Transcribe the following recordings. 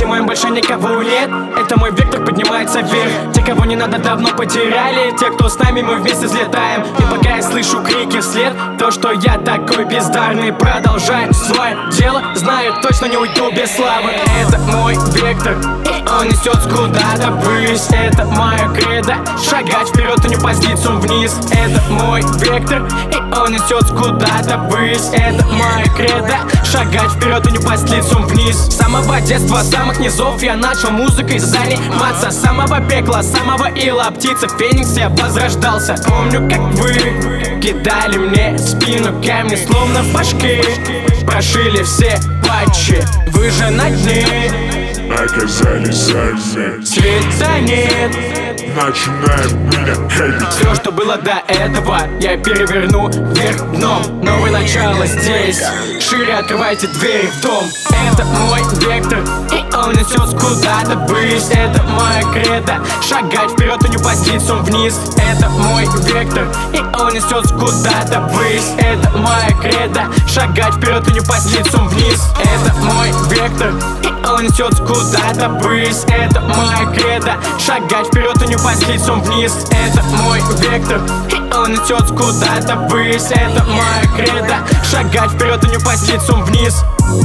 моем больше никого нет. Это мой вектор поднимается вверх. Те, кого не надо, давно потеряли. Те, кто с нами, мы вместе взлетаем. И пока я слышу крики вслед, то, что я такой бездарный, продолжаю свое дело. Знаю, точно не уйду без славы. Это мой вектор, и он несет куда-то ввысь. Это моя кредо, шагать вперед и не упасть лицом вниз. Это мой вектор, и он несет куда-то ввысь. Это моя кредо, шагать вперед и не упасть лицом вниз. С самого детства, с самых низов я начал музыкой заниматься. С самого пекла, с самого ила, птица Феникс, я возрождался. Помню, как вы кидали мне в спину камни, словно в башке. Прошили все патчи, вы же на дне оказались сами. Света нет, начинаем меня хейтить. все, что было до этого, я переверну вверх дном. Новое начало здесь, шире открывайте двери в дом. Это мой вектор, и он несет куда-то ввысь. Это моя кредо, шагать вперед и не упасть лицом вниз. Это мой вектор, и он несет куда-то ввысь. Это моя кредо, шагать вперед и не упасть лицом вниз. Это мой вектор, и он несет куда-то ввысь. Это моя кредо, шагать вперед и не упасть лицом вниз. Это мой вектор, и он несет куда-то ввысь. Это моя кредо, шагать вперед и не упасть лицом вниз.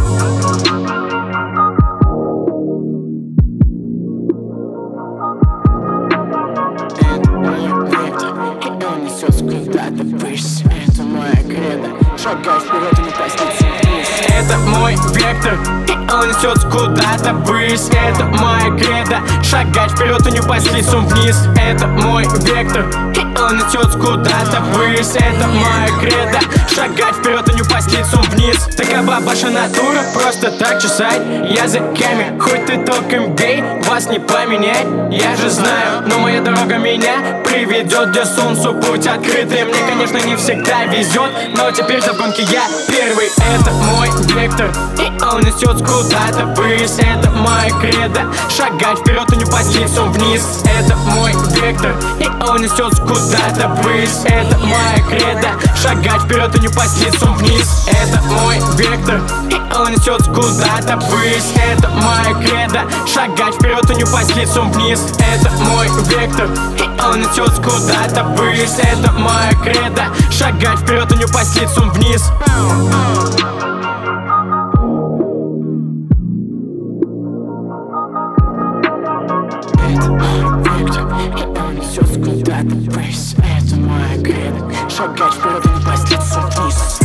Шагать вперед и не упасть лицом вниз. Это мой вектор, и он несет куда-то ввысь. Это моя кредо, шагать вперед и не упасть лицом вниз. Это мой вектор, и он несет куда-то ввысь. Это моя кредо, шагать вперед и не упасть лицом вниз. Такова ваша натура, просто так чесать языками. Хоть ты током бей, вас не поменять, я же знаю. Но моя дорога меня приведет, где солнцу путь открытый. Мне, конечно, не всегда везет, но теперь-то в гонке я первый. Это мой вектор, и он несет куда-то ввысь. Это моя кредо, шагать вперед и не упасть лицом вниз. Это мой вектор, и он несет куда-то ввысь. Это моя кредо, шагать вперед и не упасть лицом вниз. Это мой вектор, и он несет куда-то ввысь. Это моя кредо, шагать вперед и не упасть лицом вниз. Это мой вектор, и он несет куда-то ввысь. Это моя кредо, шагать вперед и не упасть лицом вниз. Это моя кредо, шагать вперед и не упасть лицом вниз.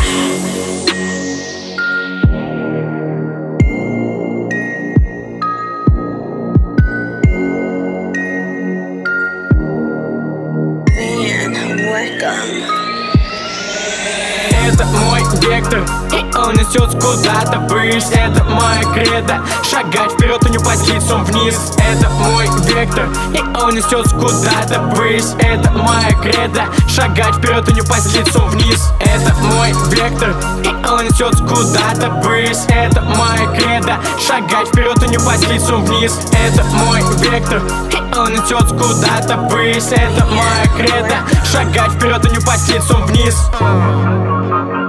Это мой вектор, и он несет куда-то ввысь. Это моя кредо, шагать вперед и не упасть лицом вниз. Это мой вектор, и он несет куда-то ввысь. Это моя кредо, шагать вперед и не упасть лицом вниз. Это мой вектор, и он несет куда-то ввысь. Это моя кредо, шагать вперед и не упасть лицом вниз. Это мой вектор, и он несет куда-то ввысь. Это моя кредо, шагать вперед и не упасть лицом вниз.